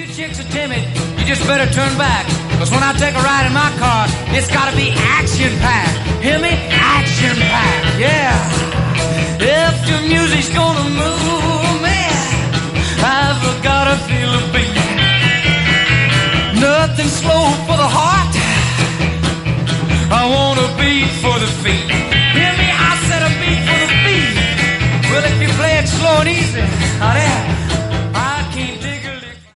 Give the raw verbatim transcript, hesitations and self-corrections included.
you chicks are timid, you just better turn back. Cause when I take a ride in my car, it's gotta be action-packed. Hear me? Action-packed, yeah. If the music's gonna move me, I've gotta feel a beat. Nothing slow for the heart, I want a beat for the feet. Hear me? I said a beat for the feet. Well, if you play it slow and easy, now there.